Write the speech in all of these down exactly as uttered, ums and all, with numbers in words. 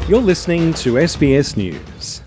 You're listening to S B S News.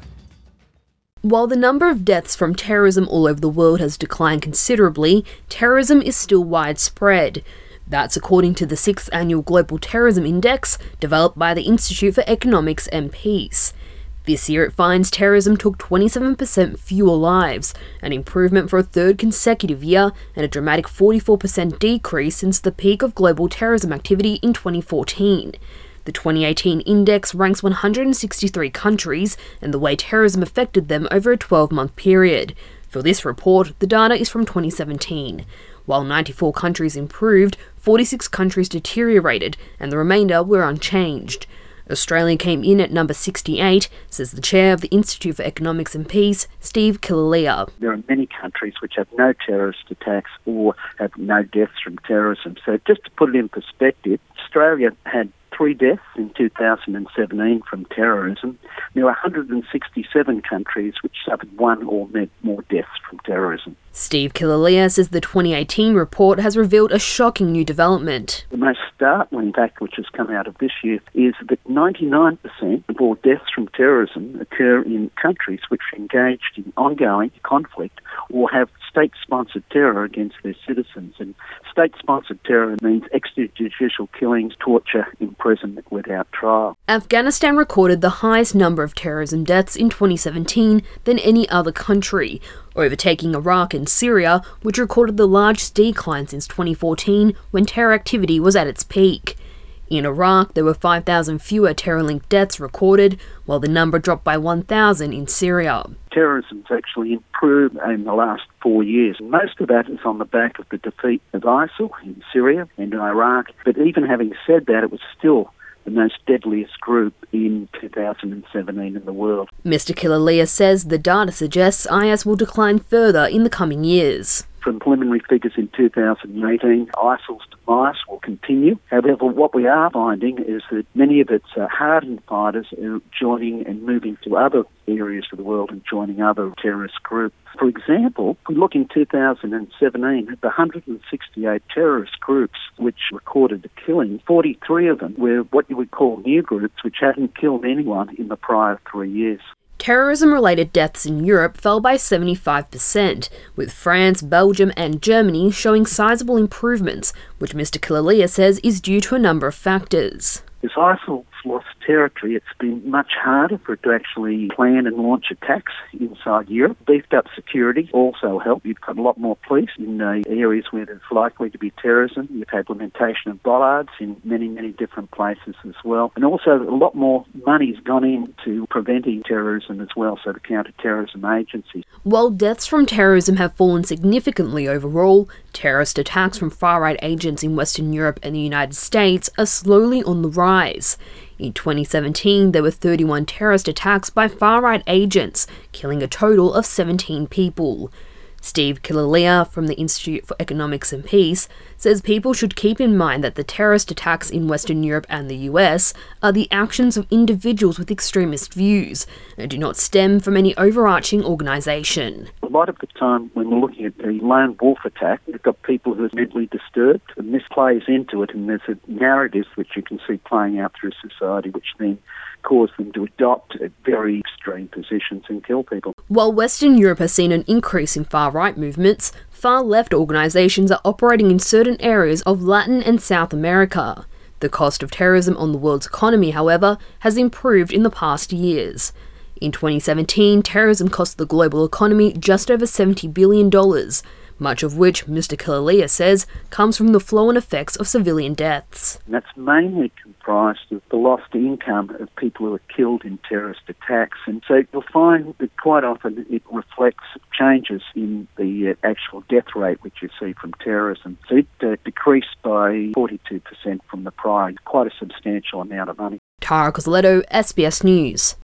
While the number of deaths from terrorism all over the world has declined considerably, terrorism is still widespread. That's according to the sixth Annual Global Terrorism Index, developed by the Institute for Economics and Peace. This year it finds terrorism took twenty-seven percent fewer lives, an improvement for a third consecutive year, and a dramatic forty-four percent decrease since the peak of global terrorism activity in twenty fourteen. The twenty eighteen index ranks one hundred sixty-three countries and the way terrorism affected them over a twelve-month period. For this report, the data is from twenty seventeen. While ninety-four countries improved, forty-six countries deteriorated, and the remainder were unchanged. Australia came in at number sixty-eight, says the chair of the Institute for Economics and Peace, Steve Killelea. There are many countries which have no terrorist attacks or have no deaths from terrorism. So just to put it in perspective, Australia had three deaths in two thousand seventeen from terrorism. There were one hundred sixty-seven countries which suffered one or more deaths from terrorism. Steve Killelea says the twenty eighteen report has revealed a shocking new development. The most startling fact which has come out of this year is that ninety-nine percent of all deaths from terrorism occur in countries which are engaged in ongoing conflict or have state-sponsored terror against their citizens. And state-sponsored terror means extrajudicial killings, torture, imprisonment without trial. Afghanistan recorded the highest number of terrorism deaths in twenty seventeen than any other country, overtaking Iraq and Syria, which recorded the largest decline since twenty fourteen, when terror activity was at its peak. In Iraq, there were five thousand fewer terror-linked deaths recorded, while the number dropped by one thousand in Syria. Terrorism has actually improved in the last four years. Most of that is on the back of the defeat of ISIL in Syria and in Iraq. But even having said that, it was still the most deadliest group in two thousand seventeen in the world. Mister Killelea says the data suggests I S will decline further in the coming years. From preliminary figures in two thousand eighteen, ISIL's demise will continue. However, what we are finding is that many of its uh, hardened fighters are joining and moving to other areas of the world and joining other terrorist groups. For example, if we look in two thousand seventeen at the one hundred sixty-eight terrorist groups which recorded a killing, forty-three of them were what you would call new groups which hadn't killed anyone in the prior three years. Terrorism-related deaths in Europe fell by seventy-five percent, with France, Belgium and Germany showing sizable improvements, which Mister Killelea says is due to a number of factors. As ISIL's lost territory, it's been much harder for it to actually plan and launch attacks inside Europe. Beefed up security also helped. You've got a lot more police in uh, areas where there's likely to be terrorism. You've had implementation of bollards in many, many different places as well. And also a lot more money's gone into preventing terrorism as well, so the counter-terrorism agencies. While deaths from terrorism have fallen significantly overall, terrorist attacks from far-right agents in Western Europe and the United States are slowly on the rise. In twenty seventeen, there were thirty-one terrorist attacks by far-right agents, killing a total of seventeen people. Steve Killelea from the Institute for Economics and Peace says people should keep in mind that the terrorist attacks in Western Europe and the U S are the actions of individuals with extremist views and do not stem from any overarching organisation. A lot of the time when we're looking at the lone wolf attack, we've got people who are mentally disturbed, and this plays into it, and there's a narrative which you can see playing out through society which then cause them to adopt very extreme positions and kill people. While Western Europe has seen an increase in far-right movements, far-left organisations are operating in certain areas of Latin and South America. The cost of terrorism on the world's economy, however, has improved in the past years. In twenty seventeen, terrorism cost the global economy just over seventy billion dollars, much of which, Mister Killelea says, comes from the flow-on effects of civilian deaths. And that's mainly comprised of the lost income of people who are killed in terrorist attacks. And so you'll find that quite often it reflects changes in the uh, actual death rate which you see from terrorism. So it uh, decreased by forty-two percent from the prior, quite a substantial amount of money. Tara Cozzoletto, S B S News.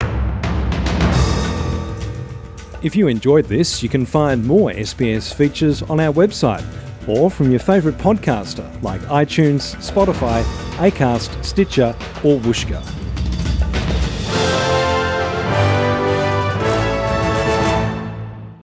If you enjoyed this, you can find more S B S features on our website or from your favourite podcaster like iTunes, Spotify, Acast, Stitcher or Whooshkaa.